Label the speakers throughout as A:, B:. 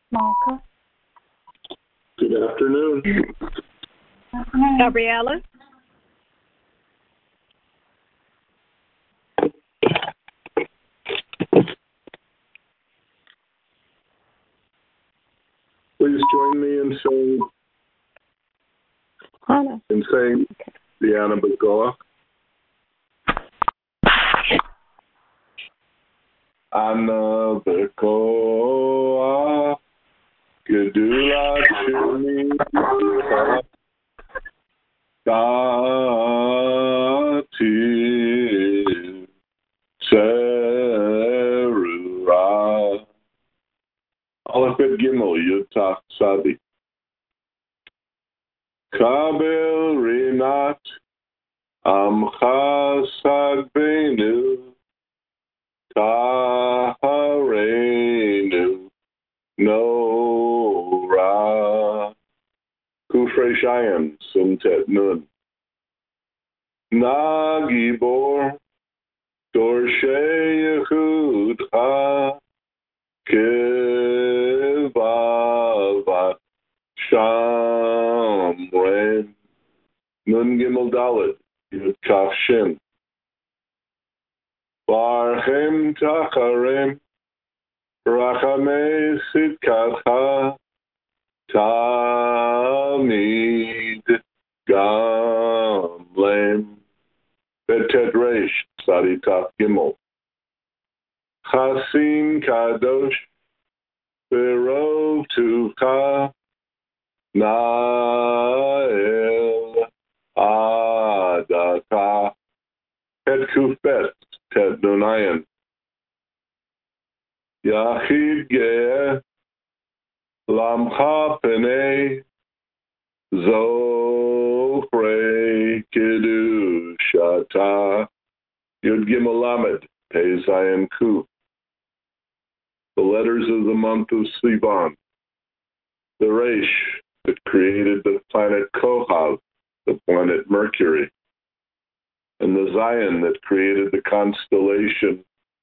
A: Malka.
B: Good afternoon.
A: Gabriella.
B: Please join me in saying
A: Hannah.
B: the Anna Bagoa. Anna Bagoa, Gedula Shuni, Dati, Serura, Aleph Bet Gimel, Yutach Sadi. Kabel Rinat, Amcha Sadbenu, Taharenu, Nora, Kufrei Shayan, Simtet Nun, Nagibor, Dorshe Yehudha, Kivavat, Shamren, Nun Gimel Dalet, Yud Kaf Shin, Barchem Tacharem, Rachamei Sitkatcha, Tamid Gamlem, Betet Reish, Sadi Taf Gimel, Chasim Kadosh, Berov Tuvcha, Nael Adaka, Het Kufet, Tet Nunayan, Yachid Geh, Lamcha Penei, Zochre Kiddushata, Yud Gimel Lamed, Pei Zayin Kuf. The letters of the month of Sivan. The Reish that created the planet Kohav, the planet Mercury, and the Zion that created the constellation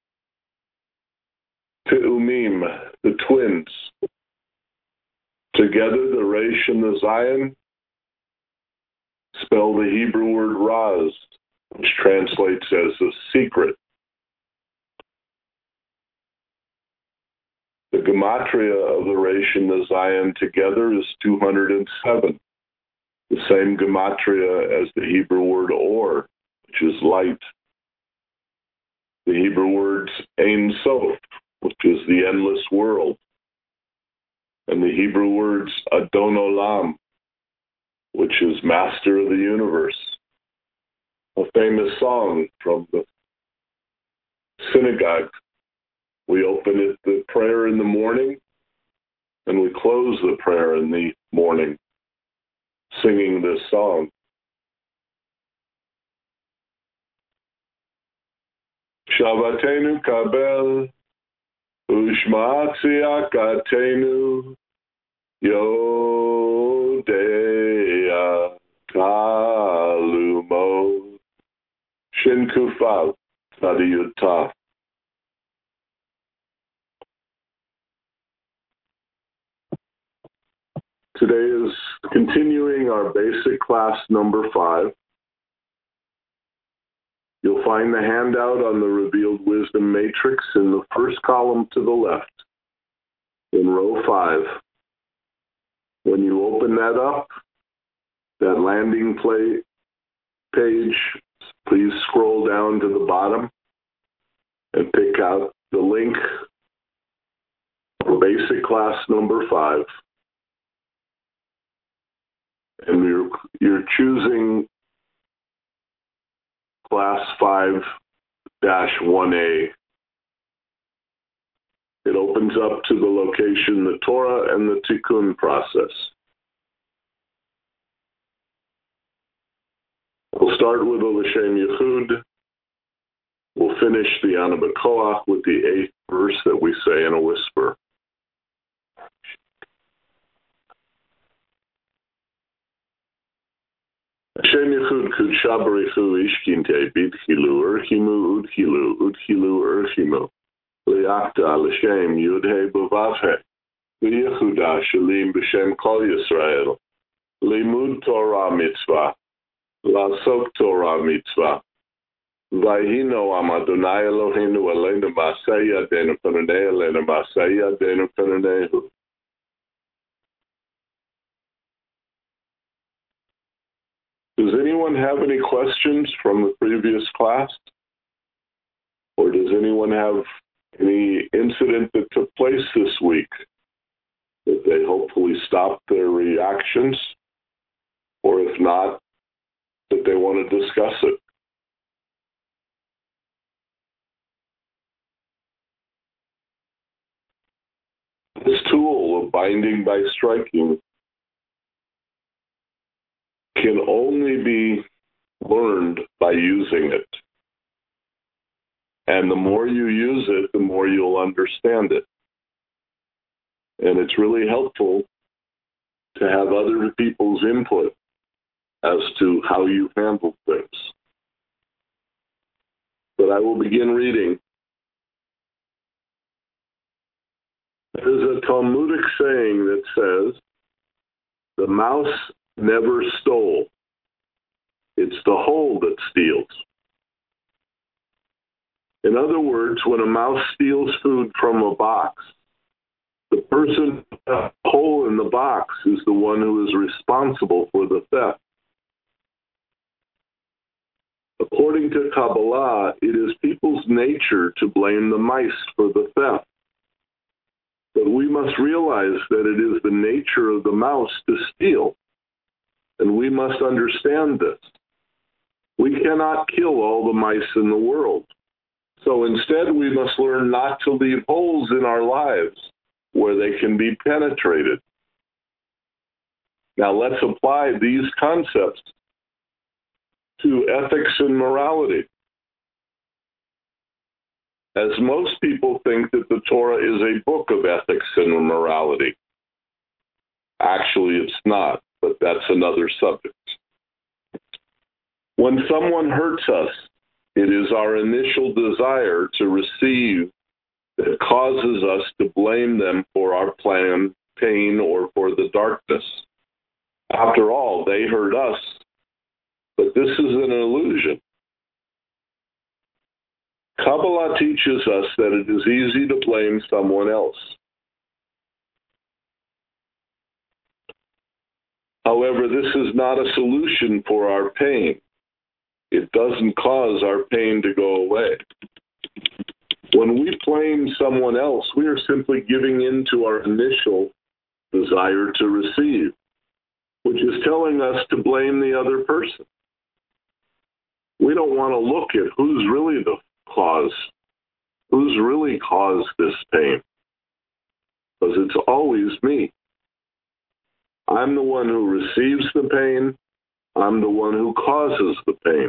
B: Te'umim, the twins. Together, the Reish and the Zion spell the Hebrew word Raz, which translates as a secret. The gematria of the Reish and the Zion together is 207, the same gematria as the Hebrew word Or, which is light. The Hebrew words Ein Sof, which is the endless world, and the Hebrew words Adon Olam, which is master of the universe. A famous song from the synagogue. We open it, the prayer in the morning, and we close the prayer in the morning, singing this song. Shabbatenu kabel, ushma tziyakatenu, yodea kalumo, shin kufav, tzadi yud taf. Today is continuing our basic class number 5. You'll find the handout on the Revealed Wisdom Matrix in the first column to the left, in row 5. When you open that up, that landing page, please scroll down to the bottom and pick out the link for basic class number 5. And you're choosing class 5-1A. It opens up to the location, the Torah and the Tikkun process. We'll start with the L'Shem Yichud. We'll finish the Anna B'Koach with the 8th verse that we say in a whisper. Hashem Yichud Kudsha B'Richu Ishkinte B'Tchilu Urchimu Udchilu Urchimu Liakta L'Shem Yudhe B'Vavhe v'yechuda shalim b'shem kol Yisrael, limud Torah mitzvah, la'asok Torah mitzvah, v'yihino am Adonai Eloheinu aleinu ma'aseh yadeinu penunei aleinu ma'aseh yadeinu penuneihu. Does anyone have any questions from the previous class? Or does anyone have any incident that took place this week that they hopefully stopped their reactions? Or if not, that they want to discuss it? This tool of binding by striking can only be learned by using it. And the more you use it, the more you'll understand it. And it's really helpful to have other people's input as to how you handle things. But I will begin reading. There's a Talmudic saying that says, the mouse never stole. It's the hole that steals. In other words, when a mouse steals food from a box, the person with the hole in the box is the one who is responsible for the theft. According to Kabbalah, it is people's nature to blame the mice for the theft. But we must realize that it is the nature of the mouse to steal, and we must understand this. We cannot kill all the mice in the world. So instead, we must learn not to leave holes in our lives where they can be penetrated. Now let's apply these concepts to ethics and morality. As most people think that the Torah is a book of ethics and morality. Actually, it's not, but that's another subject. When someone hurts us, it is our initial desire to receive that causes us to blame them for our pain or for the darkness. After all, they hurt us, but this is an illusion. Kabbalah teaches us that it is easy to blame someone else. However, this is not a solution for our pain. It doesn't cause our pain to go away. When we blame someone else, we are simply giving in to our initial desire to receive, which is telling us to blame the other person. We don't want to look at who's really the cause, who's really caused this pain, because it's always me. I'm the one who receives the pain. I'm the one who causes the pain.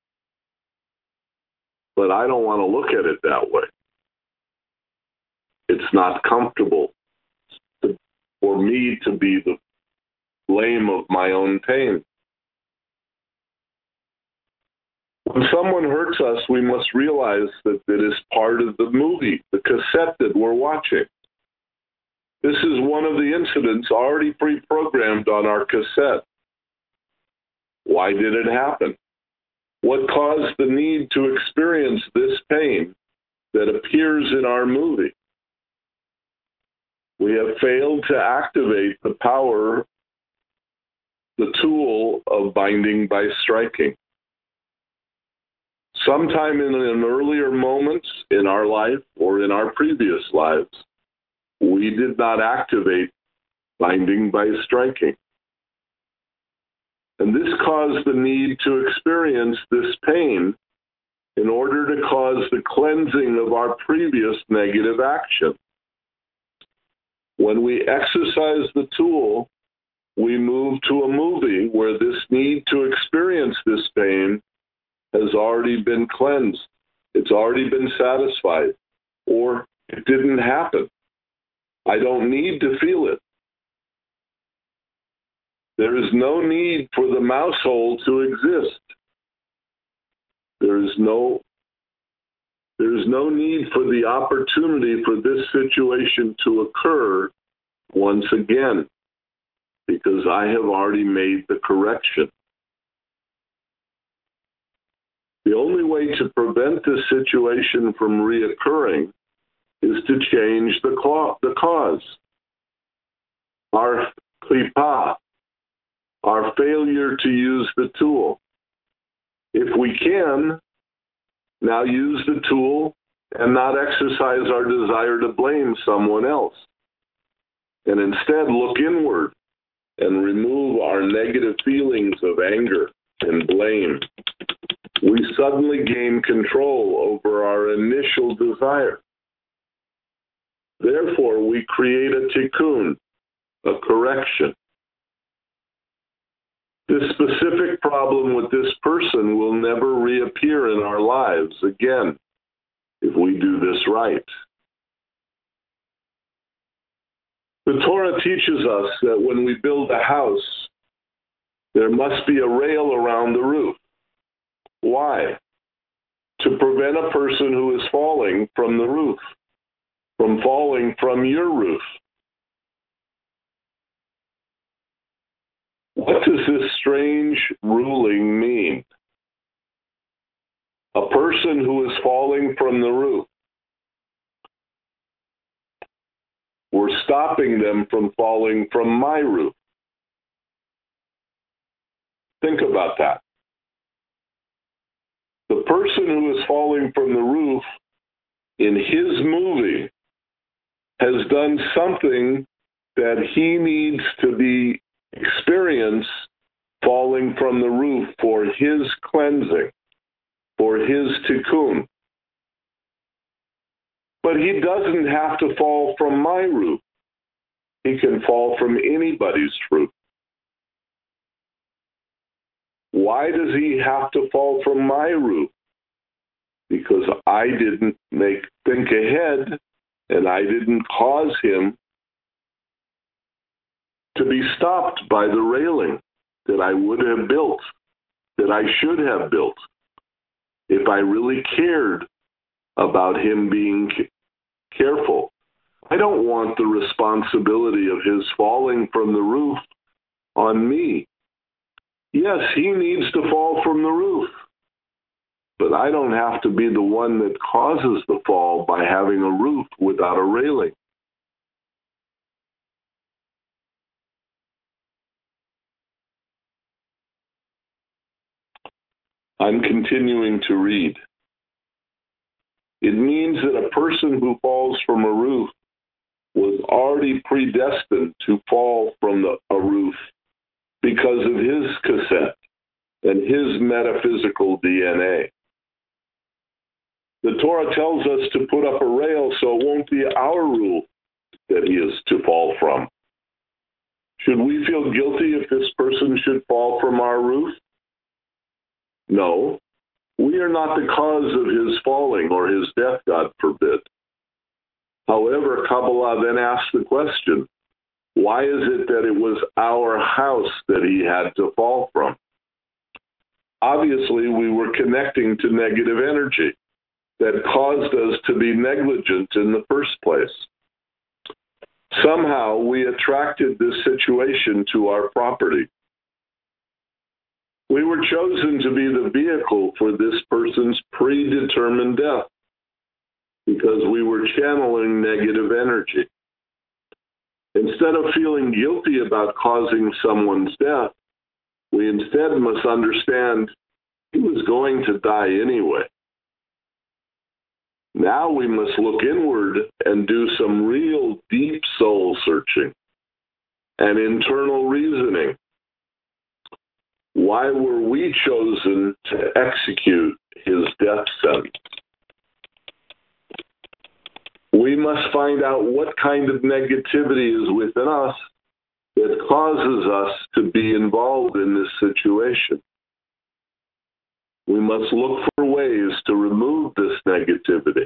B: But I don't want to look at it that way. It's not comfortable for me to be the blame of my own pain. When someone hurts us, we must realize that it is part of the movie, the cassette that we're watching. This is one of the incidents already pre-programmed on our cassette. Why did it happen? What caused the need to experience this pain that appears in our movie? We have failed to activate the power, the tool of binding by striking. Sometime in an earlier moment in our life or in our previous lives, we did not activate binding by striking. And this caused the need to experience this pain in order to cause the cleansing of our previous negative action. When we exercise the tool, we move to a movie where this need to experience this pain has already been cleansed. It's already been satisfied, or it didn't happen. I don't need to feel it. There is no need for the mouse hole to exist. There is no need for the opportunity for this situation to occur once again because I have already made the correction. The only way to prevent this situation from reoccurring is to change the cause. Our klipa, our failure to use the tool. If we can, now use the tool and not exercise our desire to blame someone else. And instead look inward and remove our negative feelings of anger and blame. We suddenly gain control over our initial desire. Therefore, we create a tikkun, a correction. This specific problem with this person will never reappear in our lives again if we do this right. The Torah teaches us that when we build a house, there must be a rail around the roof. Why? To prevent a person who is falling from the roof, from falling from your roof. What does this strange ruling mean? A person who is falling from the roof, we're stopping them from falling from my roof. Think about that. The person who is falling from the roof in his movie has done something that he needs to be experienced falling from the roof for his cleansing, for his tikkun. But he doesn't have to fall from my roof. He can fall from anybody's roof. Why does he have to fall from my roof? Because I didn't think ahead, and I didn't cause him to be stopped by the railing that I would have built, that I should have built, if I really cared about him being careful. I don't want the responsibility of his falling from the roof on me. Yes, he needs to fall from the roof, but I don't have to be the one that causes the fall by having a roof without a railing. I'm continuing to read. It means that a person who falls from a roof was already predestined to fall from a roof because of his cassette and his metaphysical DNA. The Torah tells us to put up a rail so it won't be our roof that he is to fall from. Should we feel guilty if this person should fall from our roof? No. We are not the cause of his falling or his death, God forbid. However, Kabbalah then asks the question, why is it that it was our house that he had to fall from? Obviously, we were connecting to negative energy that caused us to be negligent in the first place. Somehow, we attracted this situation to our property. We were chosen to be the vehicle for this person's predetermined death because we were channeling negative energy. Instead of feeling guilty about causing someone's death, we instead must understand he was going to die anyway. Now we must look inward and do some real deep soul searching and internal reasoning. Why were we chosen to execute his death sentence? We must find out what kind of negativity is within us that causes us to be involved in this situation. We must look for ways to remove this negativity.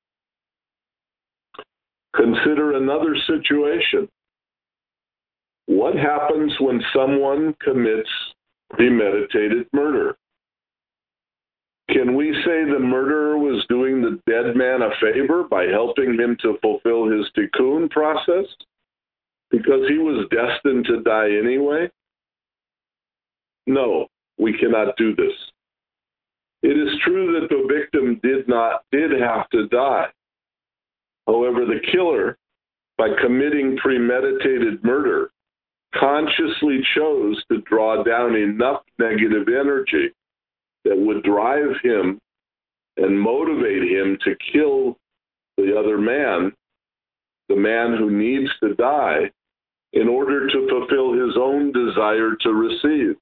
B: Consider another situation. What happens when someone commits premeditated murder? Can we say the murderer was doing the dead man a favor by helping him to fulfill his tikkun process? Because he was destined to die anyway? No, we cannot do this. It is true that the victim did have to die. However, the killer, by committing premeditated murder, consciously chose to draw down enough negative energy that would drive him and motivate him to kill the other man, the man who needs to die, in order to fulfill his own desire to receive.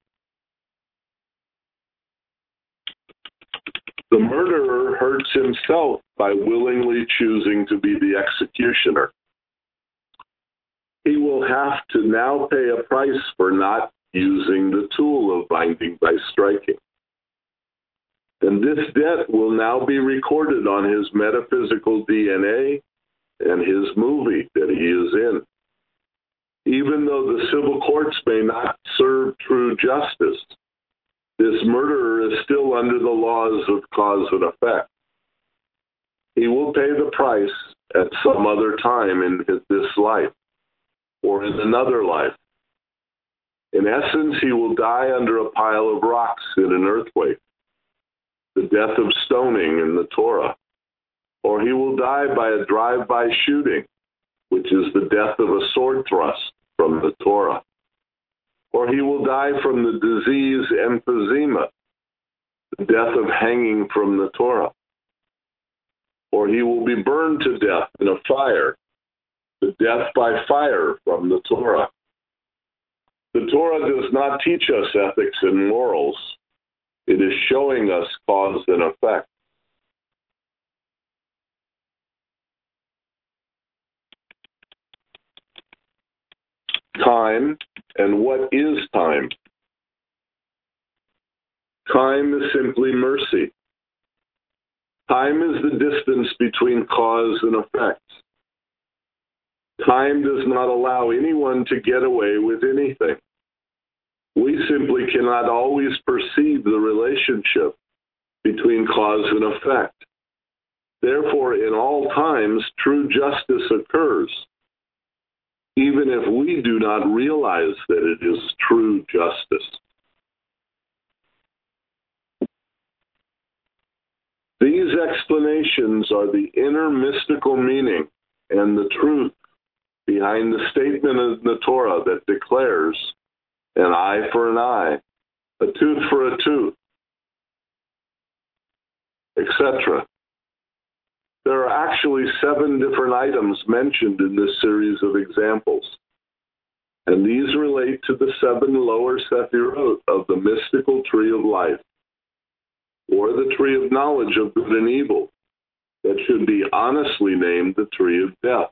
B: The murderer hurts himself by willingly choosing to be the executioner. He will have to now pay a price for not using the tool of binding by striking. And this debt will now be recorded on his metaphysical DNA and his movie that he is in. Even though the civil courts may not serve true justice, this murderer is still under the laws of cause and effect. He will pay the price at some other time in this life or in another life. In essence, he will die under a pile of rocks in an earthquake, the death of stoning in the Torah, or he will die by a drive-by shooting, which is the death of a sword thrust from the Torah. Or he will die from the disease emphysema, the death of hanging from the Torah. Or he will be burned to death in a fire, the death by fire from the Torah. The Torah does not teach us ethics and morals. It is showing us cause and effect. Time, and what is time? Time is simply mercy. Time is the distance between cause and effect. Time does not allow anyone to get away with anything. We simply cannot always perceive the relationship between cause and effect. Therefore, in all times, true justice occurs, even if we do not realize that it is true justice. These explanations are the inner mystical meaning and the truth behind the statement of the Torah that declares an eye for an eye, a tooth for a tooth, etc. There are actually 7 different items mentioned in this series of examples, and these relate to the 7 lower sephirot of the mystical tree of life, or the tree of knowledge of good and evil, that should be honestly named the tree of death.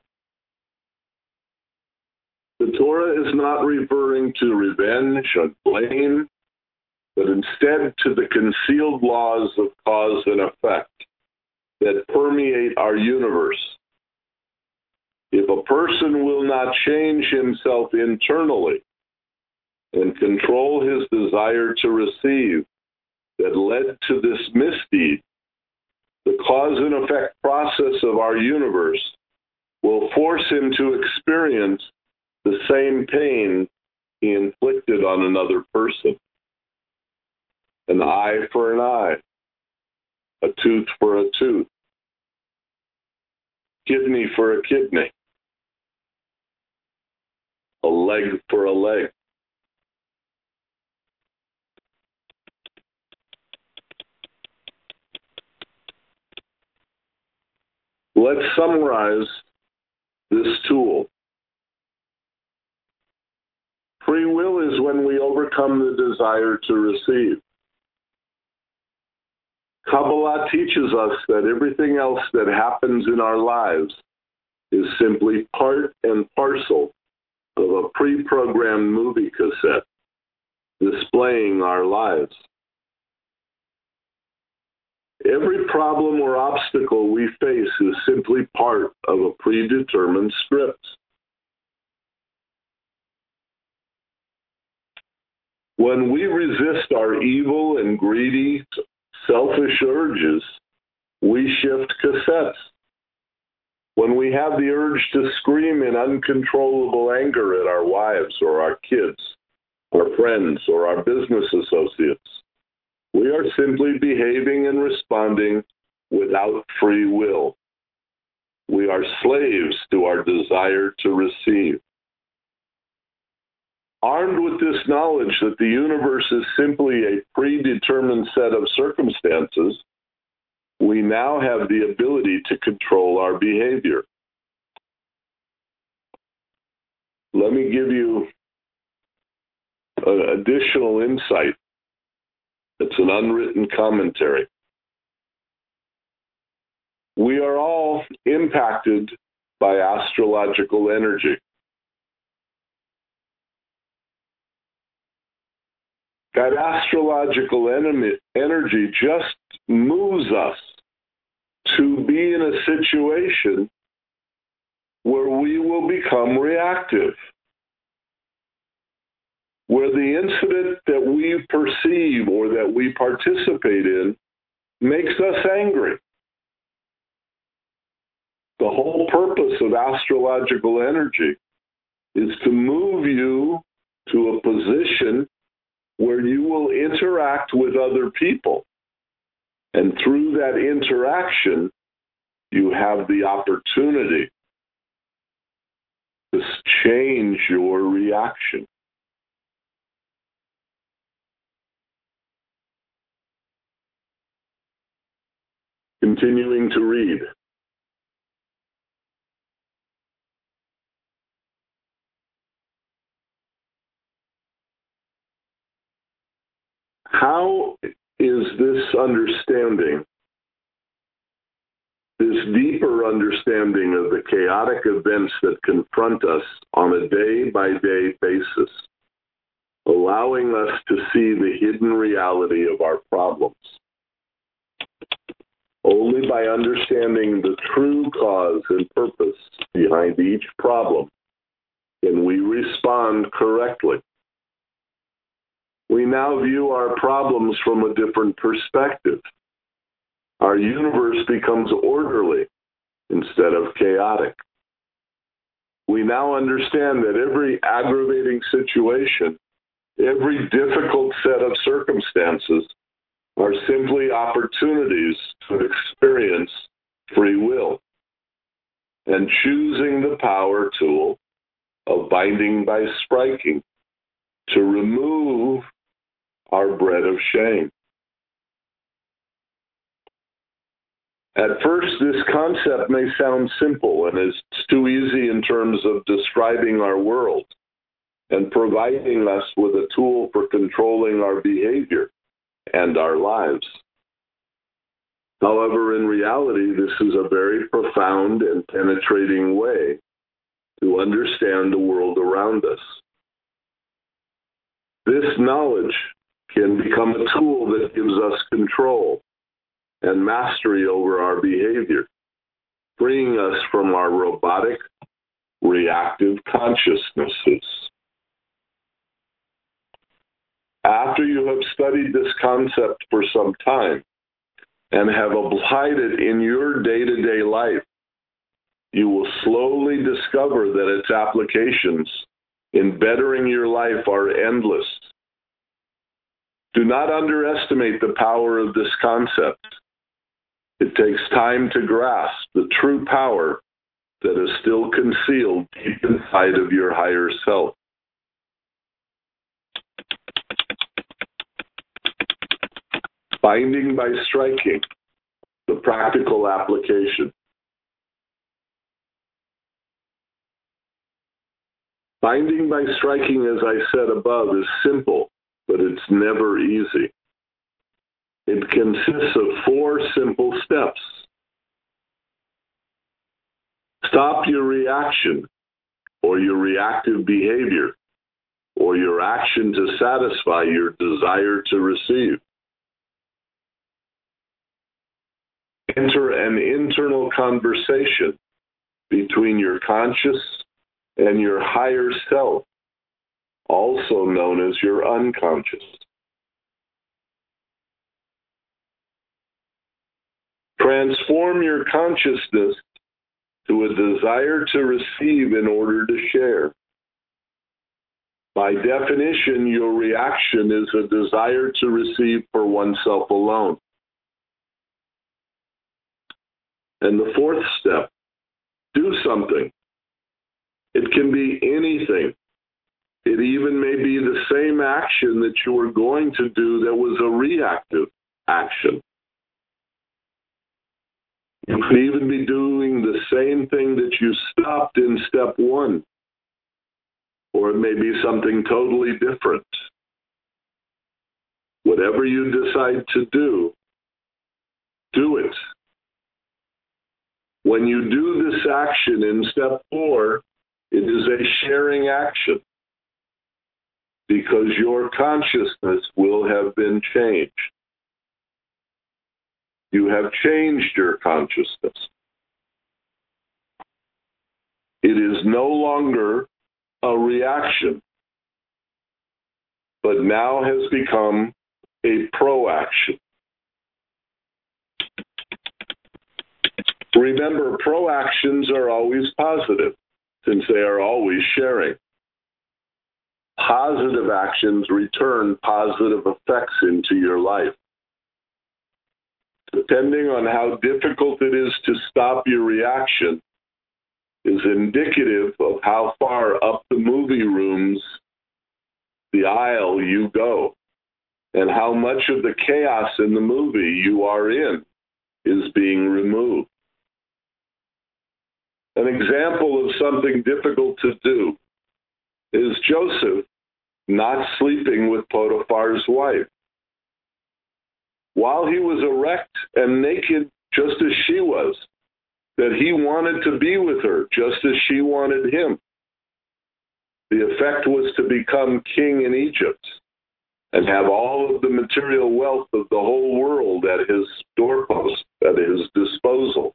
B: The Torah is not referring to revenge and blame, but instead to the concealed laws of cause and effect that permeate our universe. If a person will not change himself internally and control his desire to receive that led to this misdeed, the cause and effect process of our universe will force him to experience the same pain he inflicted on another person. An eye for an eye, a tooth for a tooth, kidney for a kidney, a leg for a leg. Let's summarize this tool. Free will is when we overcome the desire to receive. Kabbalah teaches us that everything else that happens in our lives is simply part and parcel of a pre-programmed movie cassette displaying our lives. Every problem or obstacle we face is simply part of a predetermined script. When we resist our evil and greedy, selfish urges, we shift cassettes. When we have the urge to scream in uncontrollable anger at our wives or our kids, our friends or our business associates, we are simply behaving and responding without free will. We are slaves to our desire to receive. Armed with this knowledge that the universe is simply a predetermined set of circumstances, we now have the ability to control our behavior. Let me give you an additional insight. It's an unwritten commentary. We are all impacted by astrological energy. That astrological energy just moves us to be in a situation where we will become reactive, where the incident that we perceive or that we participate in makes us angry. The whole purpose of astrological energy is to move you to a position where you will interact with other people. And through that interaction, you have the opportunity to change your reaction. Continuing to read. How is this understanding, this deeper understanding of the chaotic events that confront us on a day-by-day basis, allowing us to see the hidden reality of our problems? Only by understanding the true cause and purpose behind each problem can we respond correctly. We now view our problems from a different perspective. Our universe becomes orderly instead of chaotic. We now understand that every aggravating situation, every difficult set of circumstances are simply opportunities to experience free will and choosing the power tool of binding by striking to remove our bread of shame. At first, this concept may sound simple and is too easy in terms of describing our world and providing us with a tool for controlling our behavior and our lives. However, in reality, this is a very profound and penetrating way to understand the world around us. This knowledge can become a tool that gives us control and mastery over our behavior, freeing us from our robotic, reactive consciousnesses. After you have studied this concept for some time and have applied it in your day-to-day life, you will slowly discover that its applications in bettering your life are endless. Do not underestimate the power of this concept. It takes time to grasp the true power that is still concealed deep inside of your higher self. Binding by striking, the practical application. Binding by striking, as I said above, is simple, but it's never easy. It consists of 4 simple steps. Stop your reaction or your reactive behavior or your action to satisfy your desire to receive. Enter an internal conversation between your conscious and your higher self, also known as your unconscious. Transform your consciousness to a desire to receive in order to share. By definition, your reaction is a desire to receive for oneself alone. And the fourth step, do something. It can be anything. It even may be the same action that you were going to do that was a reactive action. You could even be doing the same thing that you stopped in step one. Or it may be something totally different. Whatever you decide to do, do it. When you do this action in step 4, it is a sharing action because your consciousness will have been changed. You have changed your consciousness. It is no longer a reaction, but now has become a proaction. Remember, proactions are always positive, since they are always sharing. Positive actions return positive effects into your life. Depending on how difficult it is to stop your reaction, is indicative of how far up the movie room's the aisle you go, and how much of the chaos in the movie you are in is being removed. An example of something difficult to do is Joseph not sleeping with Potiphar's wife. While he was erect and naked, just as she was, that he wanted to be with her, just as she wanted him. The effect was to become king in Egypt and have all of the material wealth of the whole world at his doorpost, at his disposal.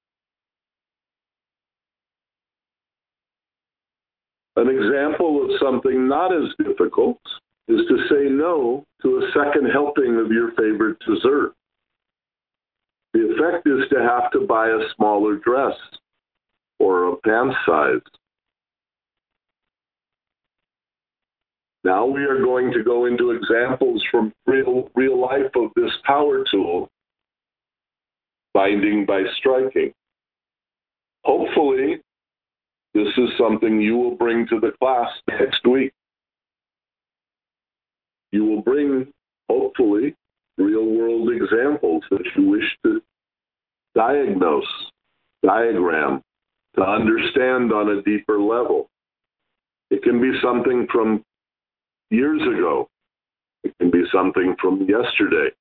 B: An example of something not as difficult is to say no to a second helping of your favorite dessert. The effect is to have to buy a smaller dress or a pant size. Now we are going to go into examples from real life of this power tool, binding by striking. Hopefully, this is something you will bring to the class next week. You will bring, hopefully, real-world examples that you wish to diagram, to understand on a deeper level. It can be something from years ago. It can be something from yesterday.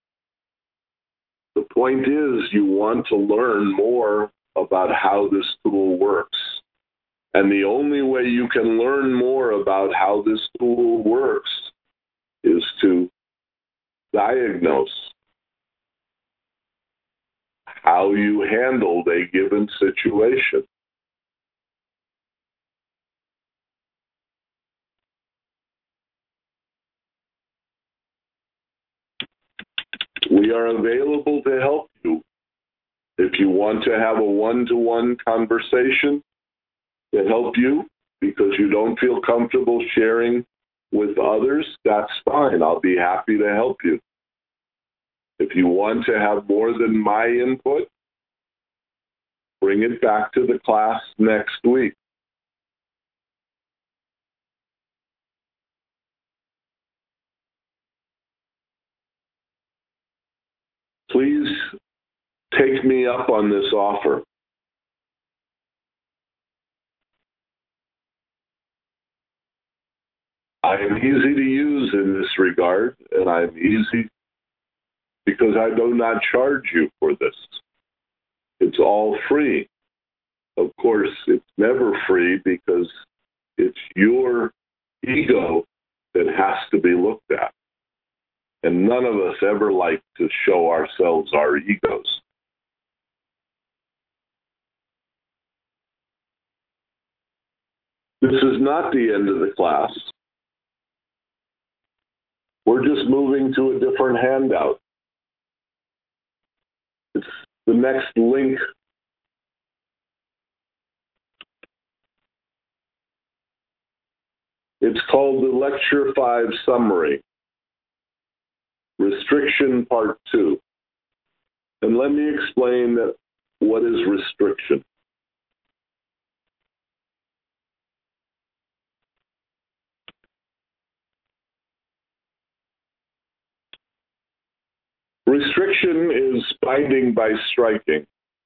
B: The point is, you want to learn more about how this tool works. And the only way you can learn more about how this tool works is to diagnose how you handled a given situation. We are available to help you. If you want to have a one-to-one conversation to help you because you don't feel comfortable sharing with others, that's fine. I'll be happy to help you. If you want to have more than my input, bring it back to the class next week. Please take me up on this offer. I am easy to use in this regard, and I'm easy because I do not charge you for this. It's all free. Of course, it's never free because it's your ego that has to be looked at. And none of us ever like to show ourselves our egos. This is not the end of the class. We're just moving to a different handout. It's the next link It's called the Lecture 5 Summary, Restriction Part 2. And let me explain what is restriction. Restriction is binding by striking.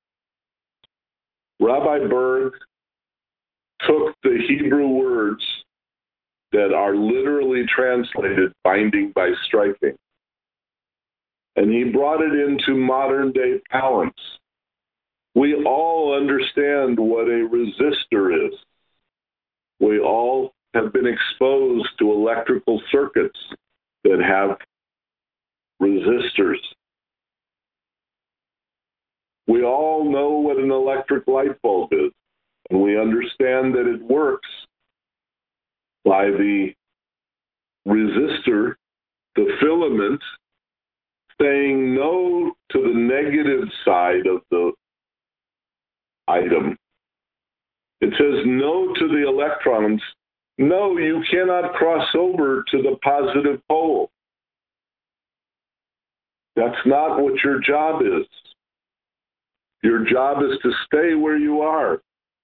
B: Rabbi Berg took the Hebrew words that are literally translated binding by striking, and he brought it into modern day parlance. We all understand what a resistor is. We all have been exposed to electrical circuits that have resistors. We all know what an electric light bulb is, and we understand that it works by the resistor, the filament, saying no to the negative side of the item. It says no to the electrons. No, you cannot cross over to the positive pole. That's not what your job is. Your job is to stay where you are.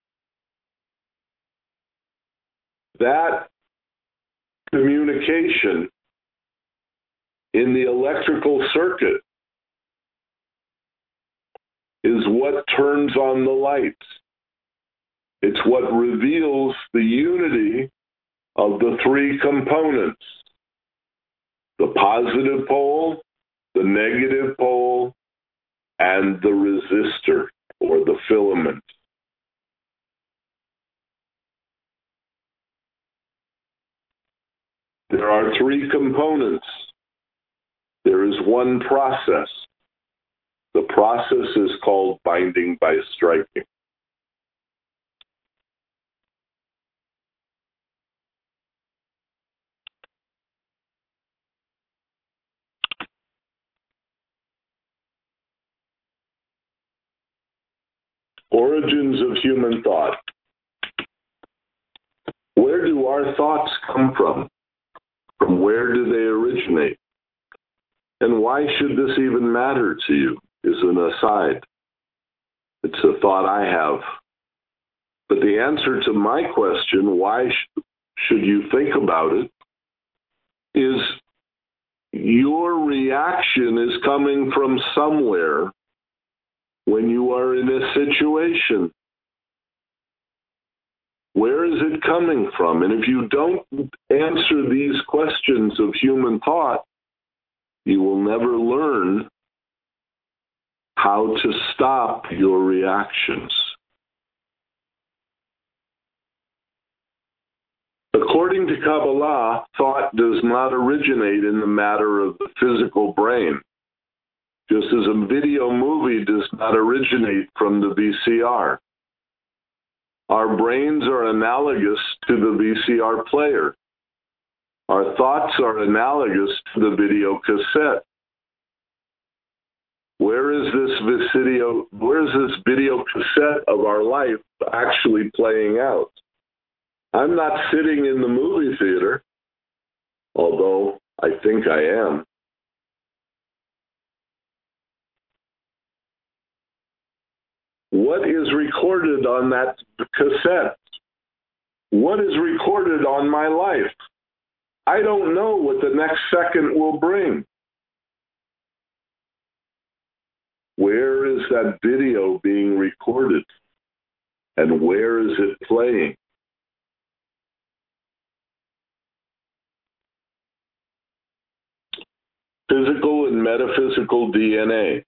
B: That communication in the electrical circuit is what turns on the lights. It's what reveals the unity of the three components: the positive pole, the negative pole, and the resistor or the filament. There are three components. There is one process. The process is called binding by striking. Origins of human thought. Where do our thoughts come from? From where do they originate? And why should this even matter to you? Is an aside. It's a thought I have. But the answer to my question, why should you think about it, is your reaction is coming from somewhere when you are in a situation. Where is it coming from? And if you don't answer these questions of human thought, you will never learn how to stop your reactions. According to Kabbalah, thought does not originate in the matter of the physical brain, just as a video movie does not originate from the VCR. Our brains are analogous to the VCR player. Our thoughts are analogous to the video cassette. Where is this video cassette of our life actually playing out? I'm not sitting in the movie theater, although I think I am. What is recorded on that cassette? What is recorded on my life? I don't know what the next second will bring. Where is that video being recorded? And where is it playing? Physical and metaphysical DNA.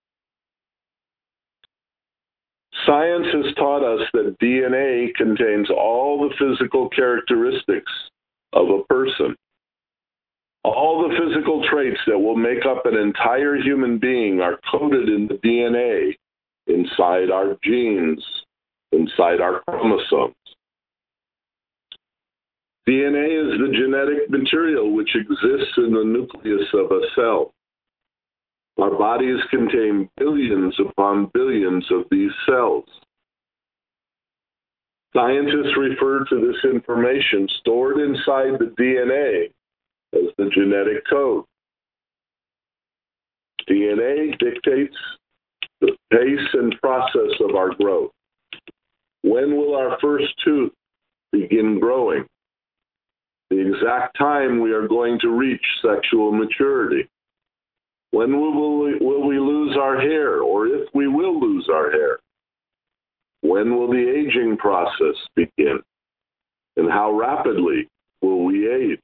B: Science has taught us that DNA contains all the physical characteristics of a person. All the physical traits that will make up an entire human being are coded in the DNA, inside our genes, inside our chromosomes. DNA is the genetic material which exists in the nucleus of a cell. Our bodies contain billions upon billions of these cells. Scientists refer to this information stored inside the DNA as the genetic code. DNA dictates the pace and process of our growth. When will our first tooth begin growing? The exact time we are going to reach sexual maturity. When will we lose our hair, or if we will lose our hair? When will the aging process begin? And how rapidly will we age?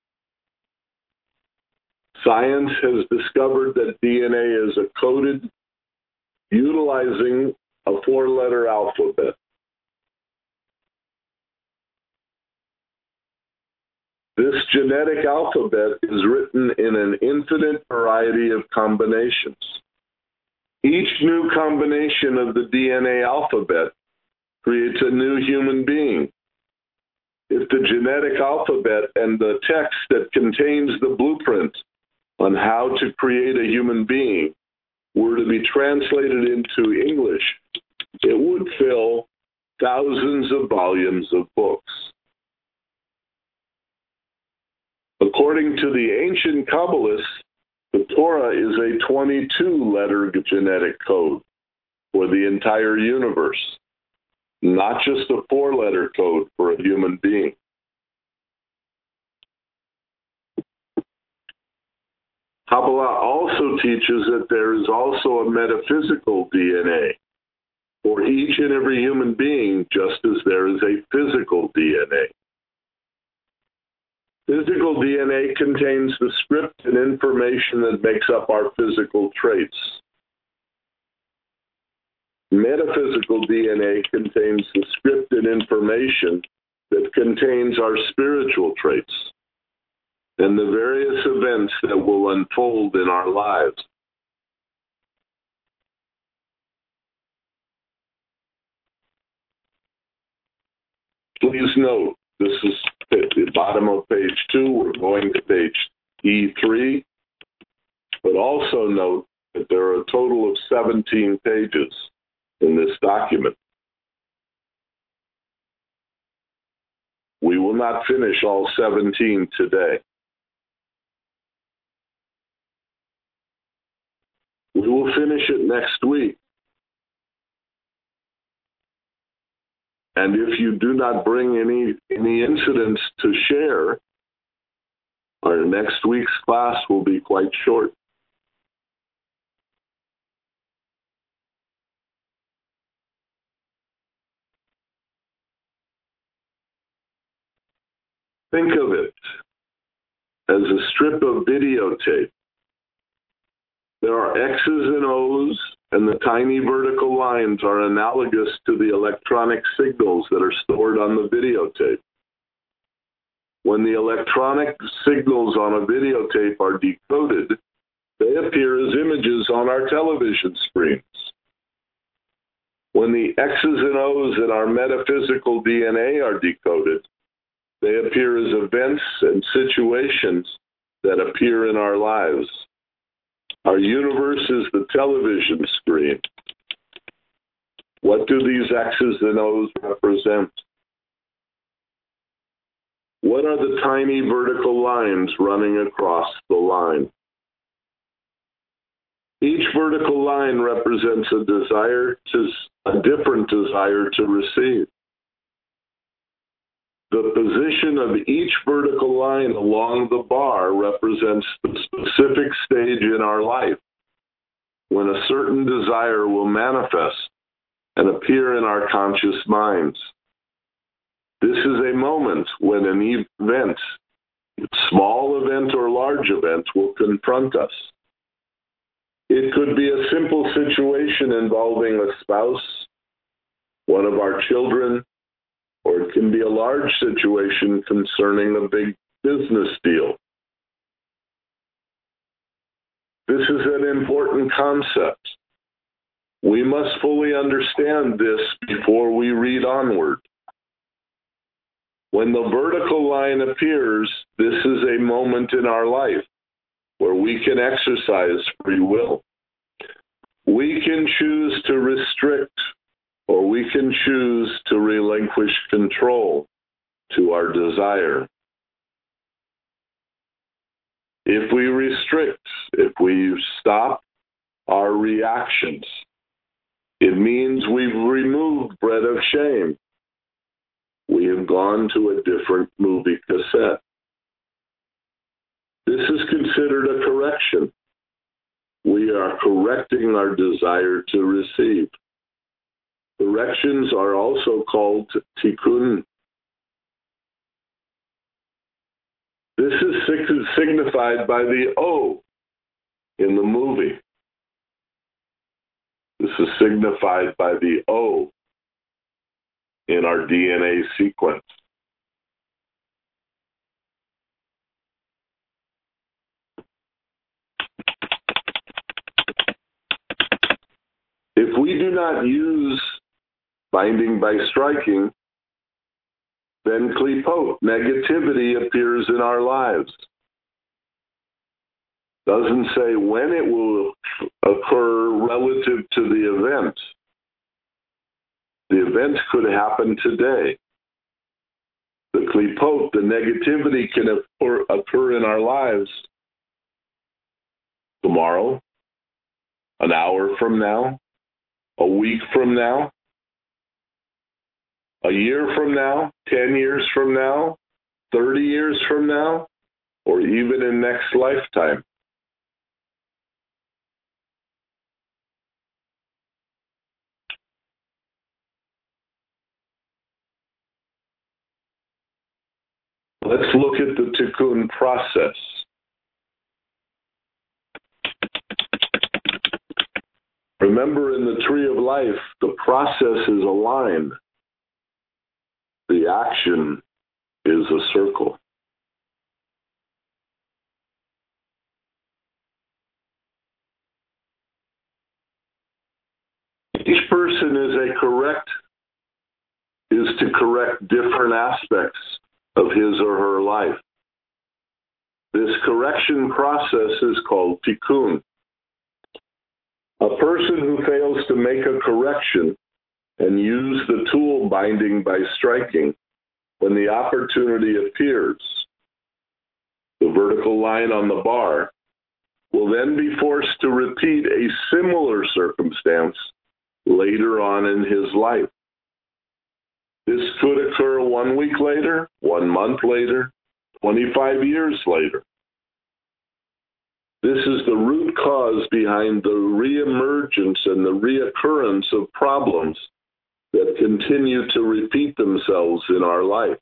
B: Science has discovered that DNA is coded utilizing a 4-letter alphabet. This genetic alphabet is written in an infinite variety of combinations. Each new combination of the DNA alphabet creates a new human being. If the genetic alphabet and the text that contains the blueprint on how to create a human being were to be translated into English, it would fill thousands of volumes of books. According to the ancient Kabbalists, the Torah is a 22-letter genetic code for the entire universe, not just a 4-letter code for a human being. Kabbalah also teaches that there is also a metaphysical DNA for each and every human being, just as there is a physical DNA. Physical DNA contains the script and information that makes up our physical traits. Metaphysical DNA contains the script and information that contains our spiritual traits and the various events that will unfold in our lives. Please note, this is at the bottom of page 2. We're going to page E3. But also note that there are a total of 17 pages in this document. We will not finish all 17 today. We will finish it next week. And if you do not bring any incidents to share, our next week's class will be quite short. Think of it as a strip of videotape. There are X's and O's, and the tiny vertical lines are analogous to the electronic signals that are stored on the videotape. When the electronic signals on a videotape are decoded, they appear as images on our television screens. When the X's and O's in our metaphysical DNA are decoded, they appear as events and situations that appear in our lives. Our universe is the television screen. What do these X's and O's represent? What are the tiny vertical lines running across the line? Each vertical line represents a different desire to receive. The position of each vertical line along the bar represents the specific stage in our life when a certain desire will manifest and appear in our conscious minds. This is a moment when an event, small event or large event, will confront us. It could be a simple situation involving a spouse, one of our children, or it can be a large situation concerning a big business deal. This is an important concept. We must fully understand this before we read onward. When the vertical line appears, this is a moment in our life where we can exercise free will. We can choose to restrict or we can choose to relinquish control to our desire. If we restrict, if we stop our reactions, it means we've removed bread of shame. We have gone to a different movie cassette. This is considered a correction. We are correcting our desire to receive. Corrections are also called tikkun. This is signified by the O in the movie. This is signified by the O in our DNA sequence. If we do not use binding by striking, then klipot, negativity, appears in our lives. Doesn't say when it will occur relative to the event. The event could happen today. The klipot, the negativity, can occur in our lives tomorrow, an hour from now, a week from now, a year from now, 10 years from now, 30 years from now, or even in next lifetime. Let's look at the tikkun process. Remember, in the tree of life, the process is a line. The action is a circle. Each person is to correct different aspects of his or her life. This correction process is called tikkun. A person who fails to make a correction and use the tool binding by striking, when the opportunity appears, the vertical line on the bar, will then be forced to repeat a similar circumstance later on in his life. This could occur 1 week later, 1 month later, 25 years later. This is the root cause behind the reemergence and the reoccurrence of problems that continue to repeat themselves in our life.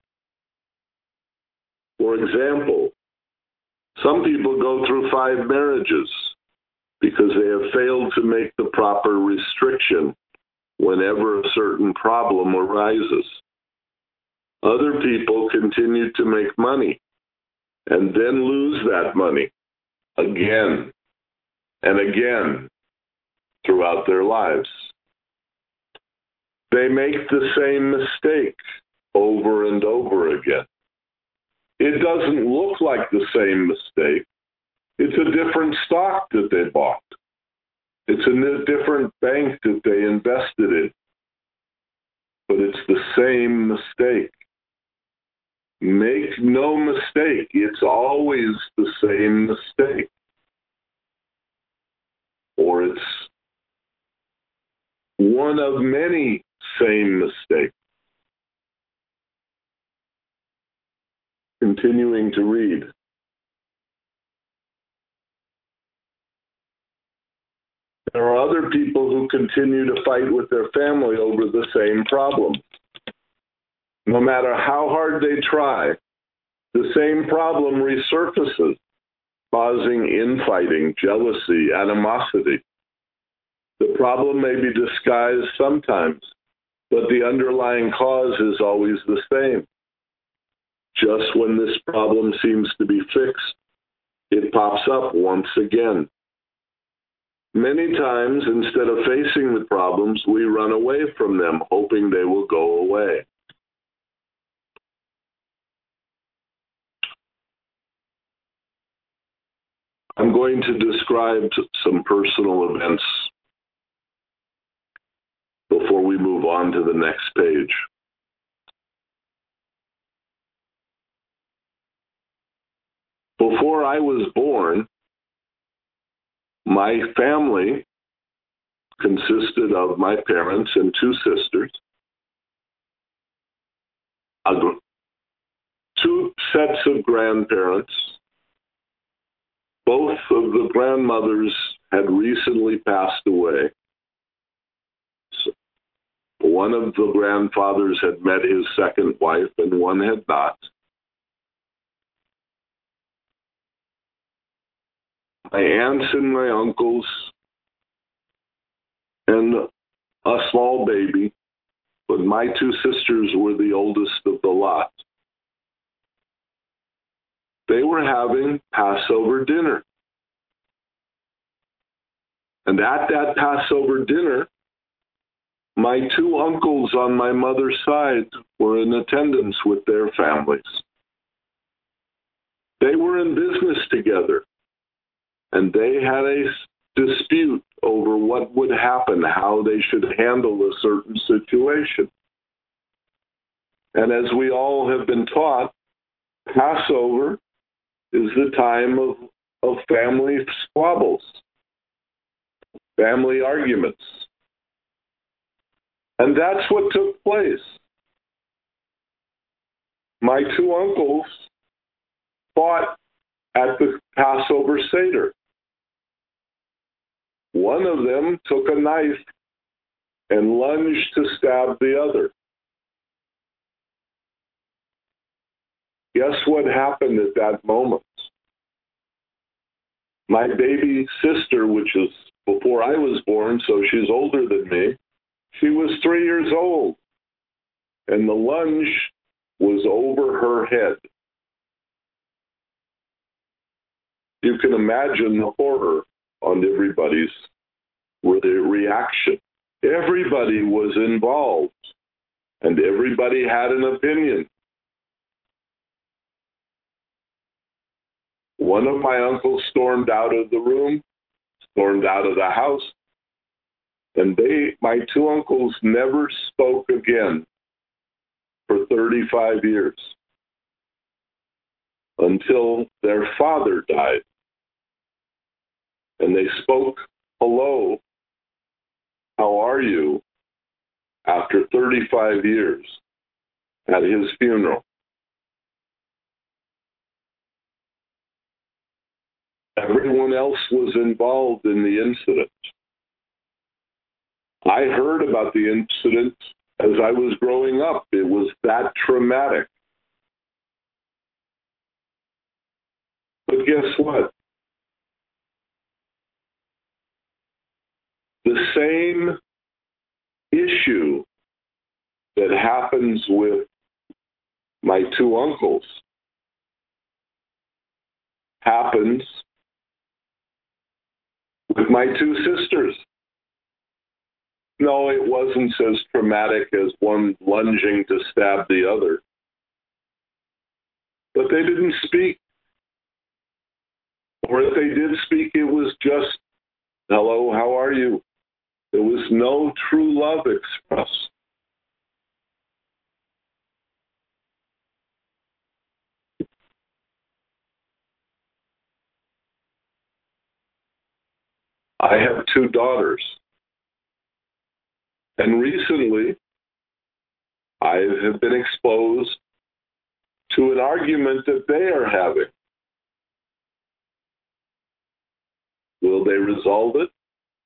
B: For example, some people go through 5 marriages because they have failed to make the proper restriction whenever a certain problem arises. Other people continue to make money and then lose that money again and again throughout their lives. They make the same mistake over and over again. It doesn't look like the same mistake. It's a different stock that they bought. It's a different bank that they invested in. But it's the same mistake. Make no mistake, it's always the same mistake. Or it's one of many same mistakes. Continuing to read. There are other people who continue to fight with their family over the same problem. No matter how hard they try, the same problem resurfaces, causing infighting, jealousy, animosity. The problem may be disguised sometimes, but the underlying cause is always the same. Just when this problem seems to be fixed, it pops up once again. Many times, instead of facing the problems, we run away from them, hoping they will go away. I'm going to describe some personal events before we move on to the next page. Before I was born, my family consisted of my parents and two sisters, two sets of grandparents. Both of the grandmothers had recently passed away. So one of the grandfathers had met his second wife and one had not. My aunts and my uncles and a small baby, but my two sisters were the oldest of the lot. They were having Passover dinner. And at that Passover dinner, my two uncles on my mother's side were in attendance with their families. They were in business together, and they had a dispute over what would happen, how they should handle a certain situation. And as we all have been taught, Passover is the time of family squabbles, family arguments. And that's what took place. My two uncles fought at the Passover Seder. One of them took a knife and lunged to stab the other. Guess what happened at that moment? My baby sister, which is before I was born, so she's older than me, she was 3 years old, and the lunge was over her head. You can imagine the horror on everybody's reaction. Everybody was involved, and everybody had an opinion. One of my uncles stormed out of the room, stormed out of the house, and my two uncles never spoke again for 35 years until their father died. And they spoke, "Hello, how are you?" after 35 years at his funeral. Everyone else was involved in the incident. I heard about the incident as I was growing up. It was that traumatic. But guess what? The same issue that happens with my two uncles happens with my two sisters. No, it wasn't as traumatic as one lunging to stab the other. But they didn't speak. Or if they did speak, it was just, "Hello, how are you?" There was no true love expressed. I have two daughters. And recently, I have been exposed to an argument that they are having. Will they resolve it?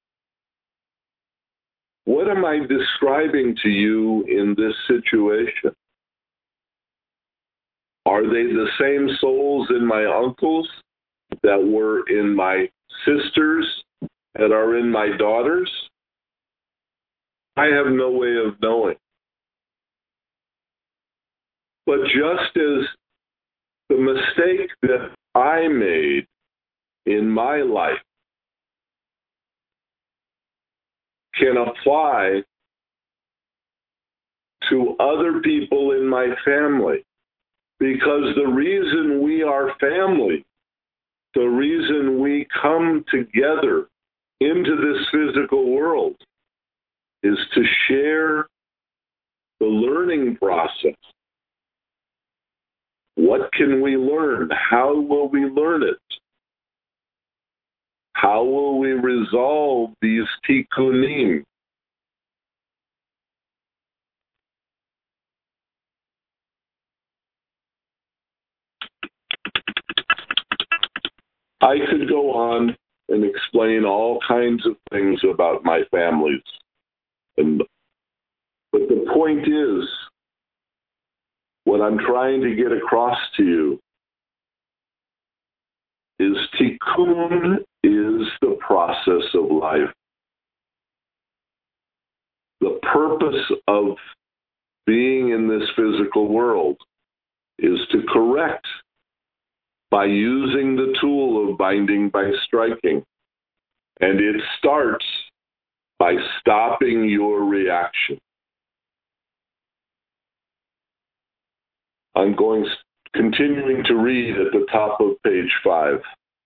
B: What am I describing to you in this situation? Are they the same souls in my uncles that were in my sisters that are in my daughters? I have no way of knowing. But just as the mistake that I made in my life can apply to other people in my family, because the reason we are family, the reason we come together into this physical world is to share the learning process. What can we learn? How will we learn it? How will we resolve these tikkunim? I could go on and explain all kinds of things about my families. But the point is, what I'm trying to get across to you is tikkun is the process of life. The purpose of being in this physical world is to correct by using the tool of binding by striking. And it starts by stopping your reaction. I'm continuing to read at the top of page 5.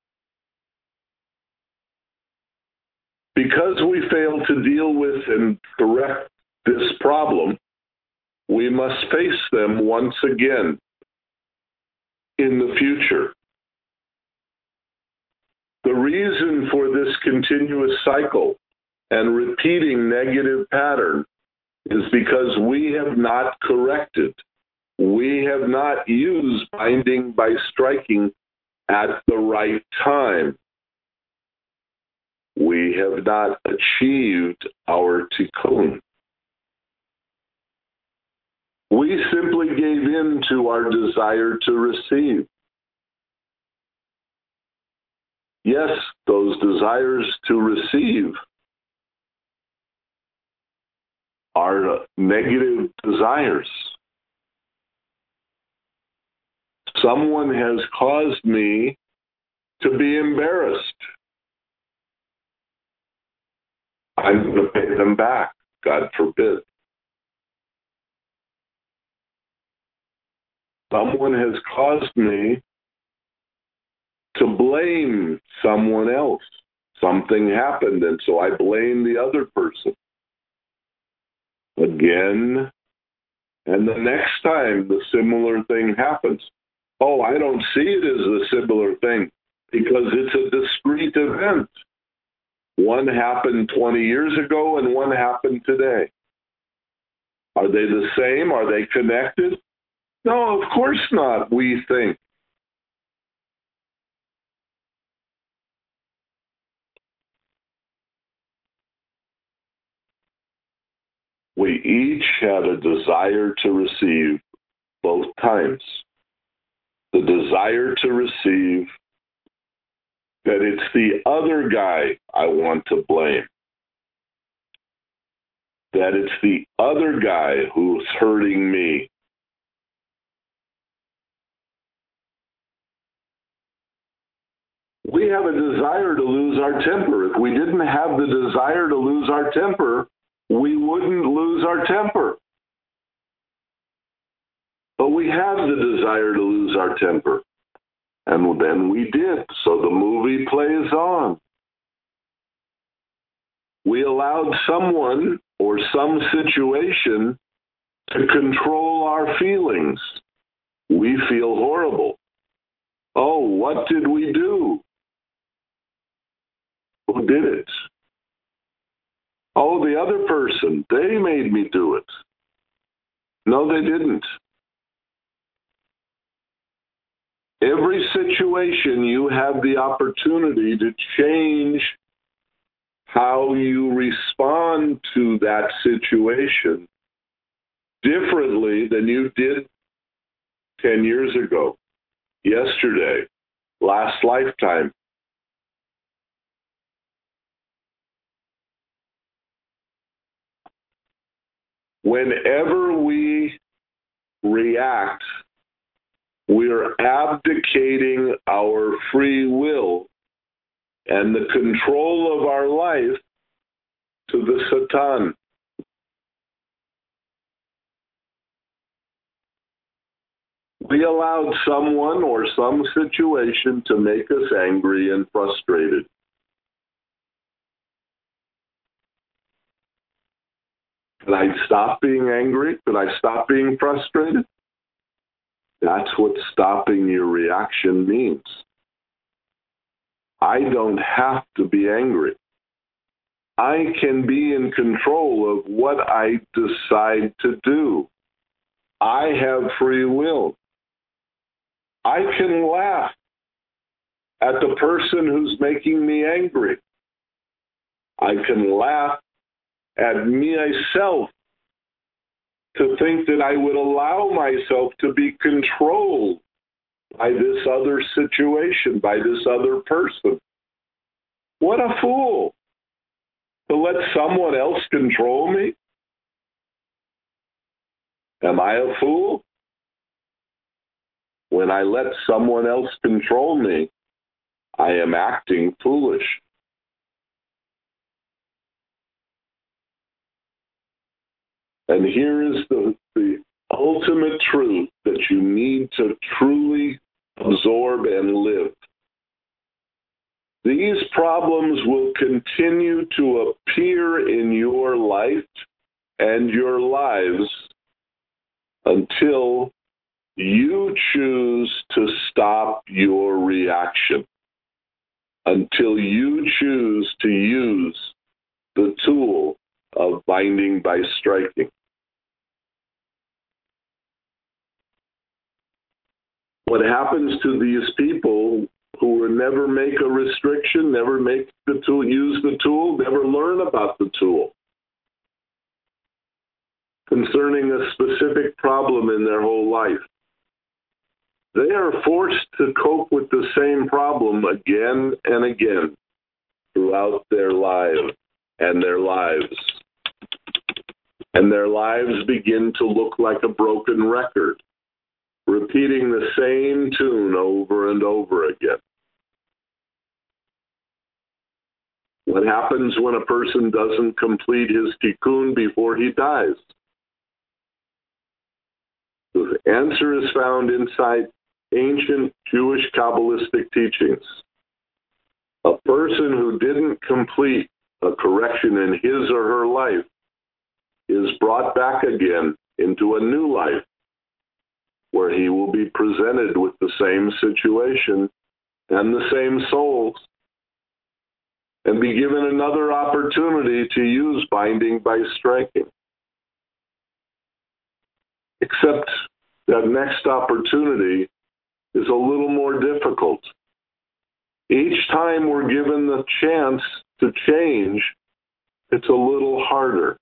B: Because we fail to deal with and correct this problem, we must face them once again in the future. The reason for this continuous cycle and repeating negative pattern is because we have not corrected. We have not used binding by striking at the right time. We have not achieved our tikkun. We simply gave in to our desire to receive. Yes, those desires to receive are negative desires. Someone has caused me to be embarrassed. I'm going to pay them back, God forbid. Someone has caused me to blame someone else. Something happened, and so I blame the other person. Again, and the next time the similar thing happens. Oh, I don't see it as a similar thing because it's a discrete event. One happened 20 years ago and one happened today. Are they the same? Are they connected? No, of course not, we think. We each had a desire to receive both times. The desire to receive that it's the other guy I want to blame. That it's the other guy who's hurting me. We have a desire to lose our temper. If we didn't have the desire to lose our temper, we wouldn't lose our temper. But we have the desire to lose our temper. And then we did. So the movie plays on. We allowed someone or some situation to control our feelings. We feel horrible. Oh, what did we do? Who did it? Oh, the other person. They made me do it. No, they didn't. Every situation, you have the opportunity to change how you respond to that situation differently than you did 10 years ago, yesterday, last lifetime. Whenever we react, we are abdicating our free will and the control of our life to the Satan. We allowed someone or some situation to make us angry and frustrated. Can I stop being angry? Can I stop being frustrated? That's what stopping your reaction means. I don't have to be angry. I can be in control of what I decide to do. I have free will. I can laugh at the person who's making me angry. I can laugh at myself to think that I would allow myself to be controlled by this other situation, by this other person. What a fool! To let someone else control me? Am I a fool? When I let someone else control me, I am acting foolish. And here is the ultimate truth that you need to truly absorb and live. These problems will continue to appear in your life and your lives until you choose to stop your reaction, until you choose to use the tool of binding by striking. What happens to these people who will never make a restriction, never make the tool, use the tool, never learn about the tool concerning a specific problem in their whole life? They are forced to cope with the same problem again and again throughout their life and their lives. And their lives begin to look like a broken record, repeating the same tune over and over again. What happens when a person doesn't complete his tikkun before he dies? The answer is found inside ancient Jewish Kabbalistic teachings. A person who didn't complete a correction in his or her life is brought back again into a new life where he will be presented with the same situation and the same souls and be given another opportunity to use binding by striking. Except that next opportunity is a little more difficult. Each time we're given the chance to change, it's a little harder.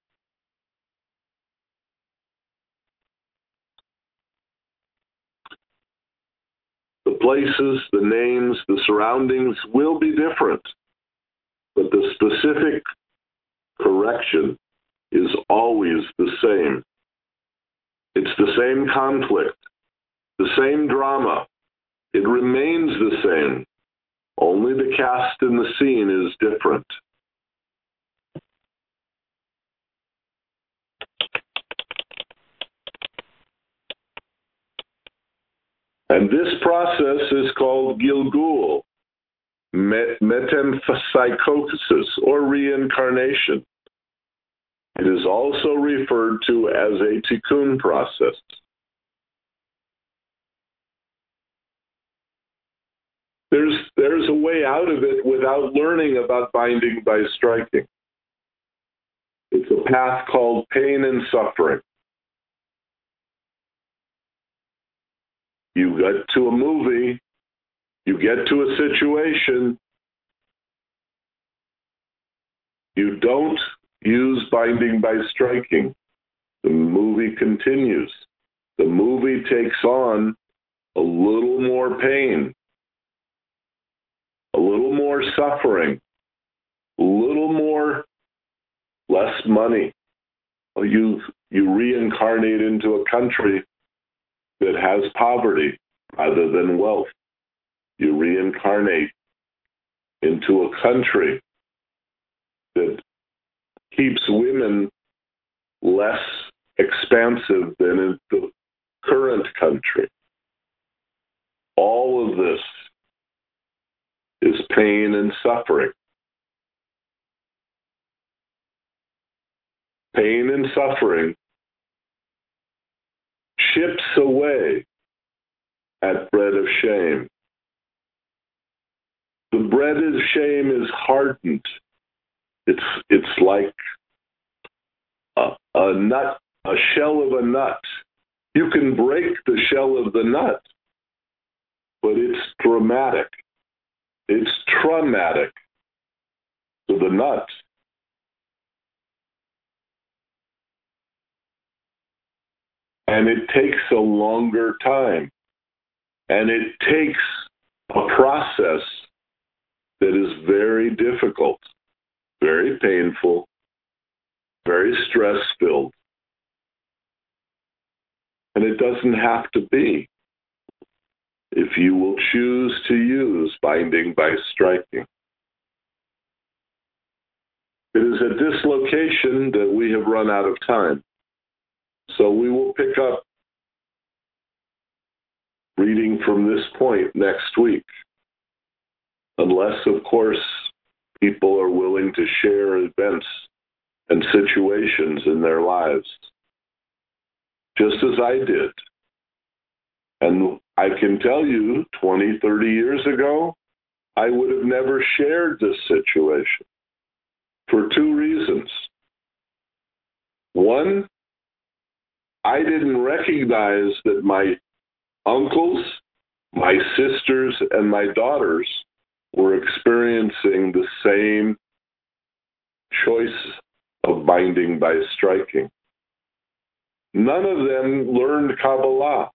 B: The places, the names, the surroundings will be different, but the specific correction is always the same. It's the same conflict, the same drama. It remains the same. Only the cast in the scene is different. And this process is called Gilgul, metempsychosis, or reincarnation. It is also referred to as a tikkun process. There's a way out of it without learning about binding by striking. It's a path called pain and suffering. You get to a movie, you get to a situation, you don't use binding by striking. The movie continues. The movie takes on a little more pain, a little more suffering, a little more, less money. You reincarnate into a country that has poverty rather than wealth. You reincarnate into a country that keeps women less expansive than in the current country. All of this is pain and suffering. Pain and suffering chips away at bread of shame. The bread of shame is hardened. It's like a nut, a shell of a nut. You can break the shell of the nut, but it's dramatic. It's traumatic to the nut. And it takes a longer time. And it takes a process that is very difficult, very painful, very stress-filled. And it doesn't have to be if you will choose to use binding by striking. It is at this location that we have run out of time. So we will pick up reading from this point next week. Unless, of course, people are willing to share events and situations in their lives, just as I did. And I can tell you, 20, 30 years ago, I would have never shared this situation for two reasons. One, I didn't recognize that my uncles, my sisters, and my daughters were experiencing the same choice of binding by striking. None of them learned Kabbalah.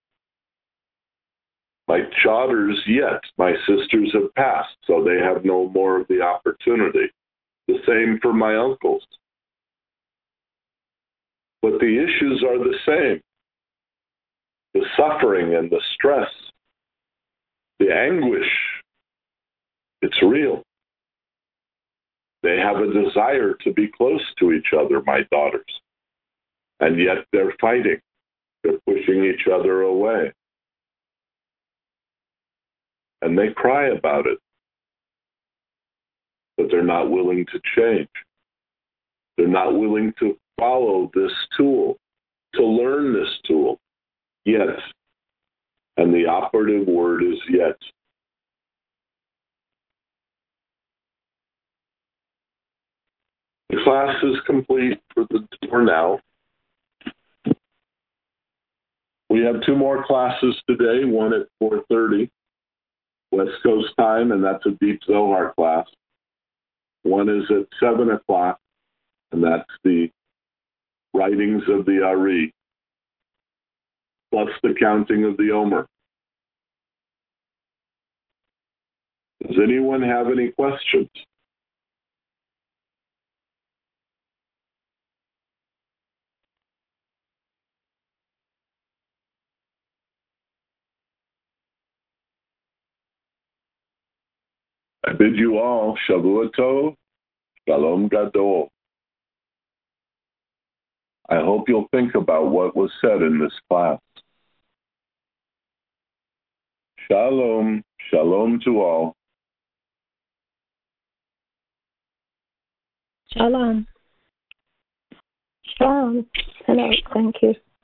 B: My daughters yet. My sisters have passed, so they have no more of the opportunity. The same for my uncles. But the issues are the same. The suffering and the stress, the anguish, it's real. They have a desire to be close to each other, my daughters. And yet they're fighting. They're pushing each other away. And they cry about it. But they're not willing to change. They're not willing to follow this tool, to learn this tool, yet. And the operative word is yet. The class is complete for now. We have two more classes today, one at 4:30, West Coast time, and that's a Deep Zohar class. One is at 7 o'clock, and that's the writings of the Ari, plus the counting of the Omer. Does anyone have any questions? I bid you all Shavua Tov, Shalom Gadol. I hope you'll think about what was said in this class. Shalom, shalom to all.
A: Shalom. Shalom. Hello, thank you.